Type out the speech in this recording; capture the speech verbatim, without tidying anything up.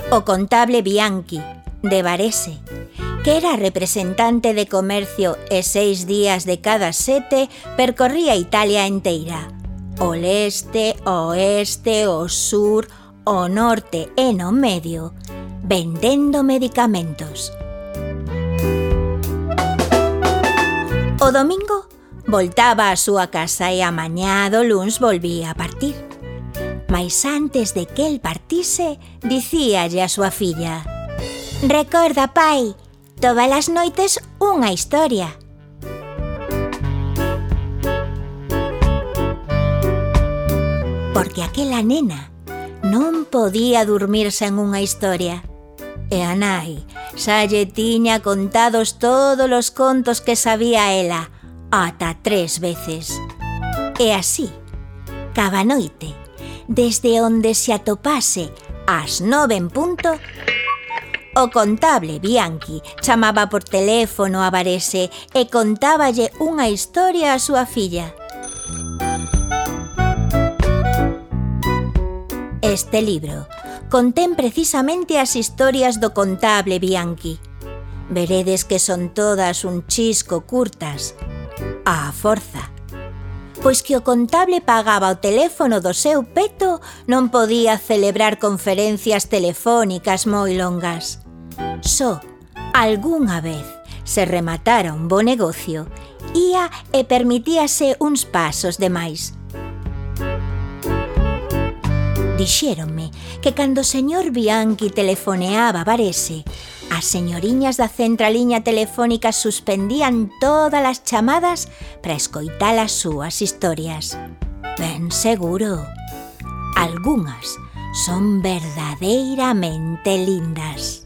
o contable Bianchi, de Varese, que era representante de comercio e seis días de cada sete percorría Italia enteira, o leste, o oeste, o sur, o norte e no medio, vendendo medicamentos. O domingo voltaba á súa casa e a mañá do luns volvía a partir. Mais antes de que el partise, dicíalle a súa filla: «Recorda, pai, todas as noites unha historia». Porque aquela nena non podía dormirse en unha historia. E a nai xa lle tiña contados todos os contos que sabía ela, ata tres veces. E así, cada noite, desde onde se atopase ás nove en punto, o contable Bianchi chamaba por teléfono a Varese e contáballe unha historia á súa filla. Este libro contén precisamente as historias do contable Bianchi. Veredes que son todas un chisco curtas, á forza. Pois que o contable pagaba o teléfono do seu peto, non podía celebrar conferencias telefónicas moi longas. Só algunha vez se rematara un bo negocio, ía e permitíase uns pasos de máis. Dixéronme que cando o señor Bianchi telefoneaba a Varese, as señoriñas da centraliña telefónica suspendían todas as chamadas para escoitar as súas historias. Ben seguro, algunhas son verdadeiramente lindas.